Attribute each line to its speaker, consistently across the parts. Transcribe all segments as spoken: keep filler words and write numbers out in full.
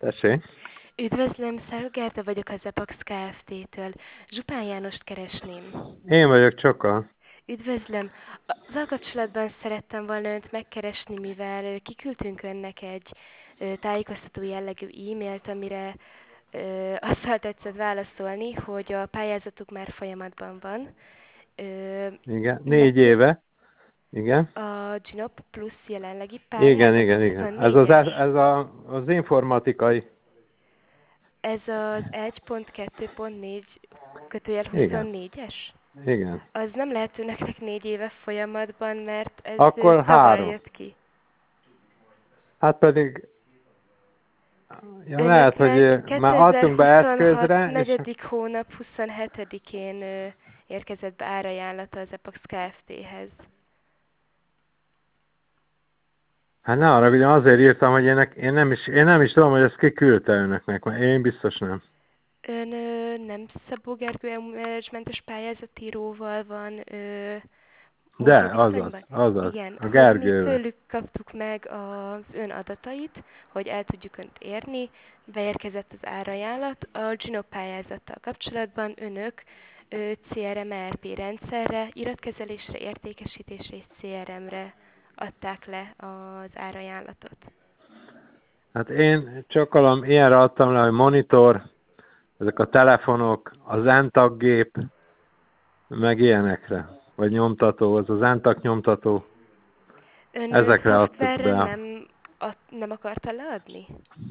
Speaker 1: Tessék?
Speaker 2: Üdvözlöm, Száró Gerda vagyok az Epax Kft-től. Zsupán Jánost keresném.
Speaker 1: Én vagyok Csoka.
Speaker 2: Üdvözlöm. Azzal kapcsolatban szerettem volna önt megkeresni, mivel ö, kiküldtünk önnek egy ö, tájékoztató jellegű e-mailt, amire ö, azzal tetszett válaszolni, hogy a pályázatuk már folyamatban van. Ö,
Speaker 1: Igen, négy
Speaker 2: illetve
Speaker 1: éve. Igen.
Speaker 2: a Ginop Plus jelenlegi
Speaker 1: Igen,
Speaker 2: pályázat a
Speaker 1: igen, igen. Ez az,
Speaker 2: huszonnégyes.
Speaker 1: ez a, az informatikai.
Speaker 2: Ez az egy pont kettő pont négy kötőjel
Speaker 1: Igen,
Speaker 2: huszonnégyes?
Speaker 1: igen.
Speaker 2: Az nem lehet önöknek négy éve folyamatban, mert ez ö,
Speaker 1: Akkor
Speaker 2: tavaly
Speaker 1: három.
Speaker 2: jött ki.
Speaker 1: Hát pedig, ja, lehet, hogy
Speaker 2: Önöknek
Speaker 1: már adtunk be
Speaker 2: kétezer-huszonhat
Speaker 1: eszközre, és
Speaker 2: negyedik hónap huszonhetedikén ö, érkezett be árajánlata az Epax Kft-hez.
Speaker 1: hát ne arra, ugye azért írtam, hogy én, én, nem is, én nem is tudom, hogy ezt ki küldte önöknek, mert én biztos nem.
Speaker 2: Ön ö, nem Szabó Gergő menedzsmentes pályázatíróval van ö,
Speaker 1: De, azaz,
Speaker 2: munkaviszonyban?
Speaker 1: azaz.
Speaker 2: Igen,
Speaker 1: A
Speaker 2: hogy mi
Speaker 1: Gergővel.
Speaker 2: tőlük kaptuk meg az ön adatait, hogy el tudjuk önt érni, beérkezett az árajánlat. A Gino pályázattal kapcsolatban önök ö, cé er em er pé rendszerre, iratkezelésre, értékesítésre és cé er em-re adták le az árajánlatot.
Speaker 1: Hát én csokolom, ilyenre adtam le, hogy monitor, ezek a telefonok, az Entag gép, meg ilyenekre. Vagy nyomtató, az az Entag nyomtató.
Speaker 2: Ön ö,
Speaker 1: Ezekre adtuk
Speaker 2: szoftverre
Speaker 1: be.
Speaker 2: nem, ad, nem akarta leadni?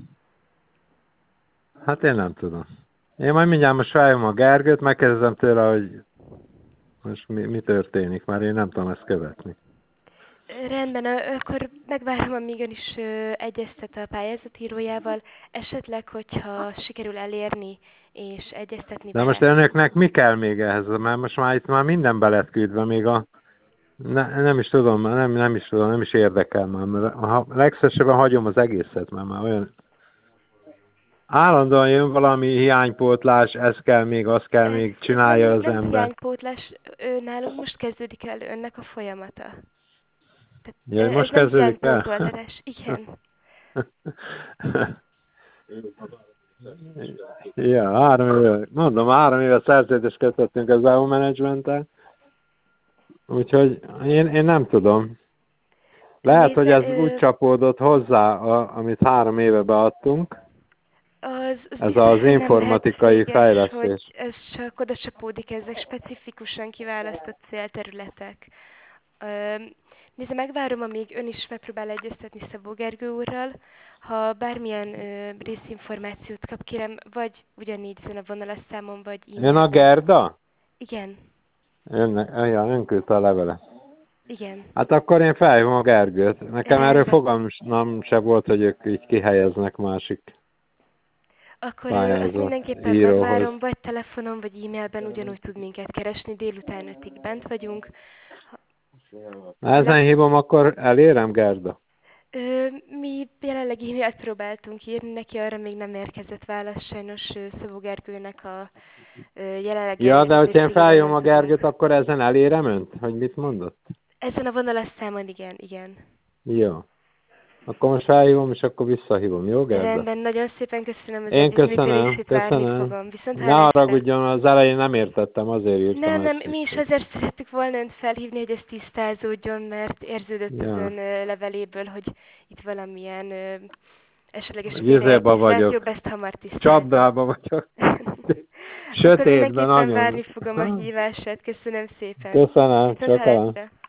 Speaker 1: Hát én nem tudom. Én majd mindjárt most rájom a Gergőt, megkérdezem tőle, hogy most mi, mi történik, már én nem tudom ezt követni.
Speaker 2: Rendben, ö, akkor megvárom, amíg ön is ö, egyeztet a pályázatírójával. Esetleg, hogyha sikerül elérni és egyeztetni
Speaker 1: De most
Speaker 2: vele.
Speaker 1: önöknek mi kell még ehhez? Mert most már itt már minden be lett küldve, még a... Ne, nem is tudom, nem, nem is tudom, nem is érdekel már. Mert ha legszívesebben hagyom az egészet, mert már olyan... Állandóan jön valami hiánypótlás, ez kell még, az kell
Speaker 2: Ez
Speaker 1: még,
Speaker 2: nem,
Speaker 1: csinálja az
Speaker 2: nem
Speaker 1: ember.
Speaker 2: hiánypótlás, ö, nálunk most kezdődik el önnek a folyamata. Tehát
Speaker 1: Ja,
Speaker 2: ö, ez
Speaker 1: most
Speaker 2: nem
Speaker 1: kezdődik el?
Speaker 2: hiánypótolás, igen.
Speaker 1: Ja, három éve, mondom, három éve szerződést kötöttünk az é u menedzsmenttel, úgyhogy én, én nem tudom. Lehet, hogy
Speaker 2: Nézze,
Speaker 1: ez úgy
Speaker 2: ö,
Speaker 1: csapódott hozzá, a, amit három éve beadtunk,
Speaker 2: az, az
Speaker 1: ez
Speaker 2: biztos,
Speaker 1: az
Speaker 2: hogy nem
Speaker 1: informatikai
Speaker 2: lehetséges, hogy
Speaker 1: fejlesztés.
Speaker 2: ez csak oda csapódik, ezek specifikusan kiválasztott célterületek. Ö, Nézze, megvárom, amíg ön is megpróbál egyeztetni Szabó Gergő úrral. Ha bármilyen ö, részinformációt kap, kérem, vagy ugyanígy ezen a vonalasszámon, vagy
Speaker 1: Ön a
Speaker 2: e-mailben.
Speaker 1: Gerda?
Speaker 2: Igen,
Speaker 1: Önnek, ja, ön küldte a levele.
Speaker 2: igen.
Speaker 1: Hát akkor én felhívom a Gergőt. Nekem erről
Speaker 2: Rendben.
Speaker 1: fogalmam se volt, hogy ők így kihelyeznek másik
Speaker 2: Akkor ö, azt
Speaker 1: pályázat
Speaker 2: mindenképpen
Speaker 1: íróhoz.
Speaker 2: megvárom, vagy telefonon, vagy e-mailben ugyanúgy tud minket keresni. Délután ötig bent vagyunk.
Speaker 1: Ha ezen
Speaker 2: Leg,
Speaker 1: hívom, akkor elérem, Gerda?
Speaker 2: Ö, mi jelenleg e-mailt próbáltunk írni, neki arra még nem érkezett válasz, sajnos ö, Szabó Gergőnek a ö, jelenleg
Speaker 1: Ja, de hogyha én
Speaker 2: elérhetőségéről
Speaker 1: felhívom
Speaker 2: nem
Speaker 1: a Gergőt,
Speaker 2: tudunk.
Speaker 1: akkor ezen elérem önt? Hogy mit mondott?
Speaker 2: Ezen a vonalasszámon igen, igen.
Speaker 1: Jó. Akkor most felhívom, és akkor visszahívom. Jó, Gerda?
Speaker 2: Rendben, nagyon szépen köszönöm az
Speaker 1: Én köszönöm,
Speaker 2: együttműködését, várni
Speaker 1: köszönöm.
Speaker 2: fogom. Viszont
Speaker 1: Ne
Speaker 2: hallásra.
Speaker 1: haragudjon, az elején nem értettem, azért írtam
Speaker 2: Nem, nem,
Speaker 1: ezt
Speaker 2: mi
Speaker 1: is.
Speaker 2: is azért szerettük volna önt felhívni, hogy ez tisztázódjon, mert érződött az
Speaker 1: Ja.
Speaker 2: ön ö, leveléből, hogy itt valamilyen ö, esetleges
Speaker 1: Vizéba
Speaker 2: félreértés lehet, jobb
Speaker 1: vagyok.
Speaker 2: ezt hamar tisztázni.
Speaker 1: Csapdába vagyok.
Speaker 2: Akkor
Speaker 1: Sötétben
Speaker 2: mindenképpen
Speaker 1: nagyon.
Speaker 2: várni fogom a hívását. Köszönöm szépen.
Speaker 1: Köszönöm,
Speaker 2: Viszont
Speaker 1: csókolom.
Speaker 2: hallásra.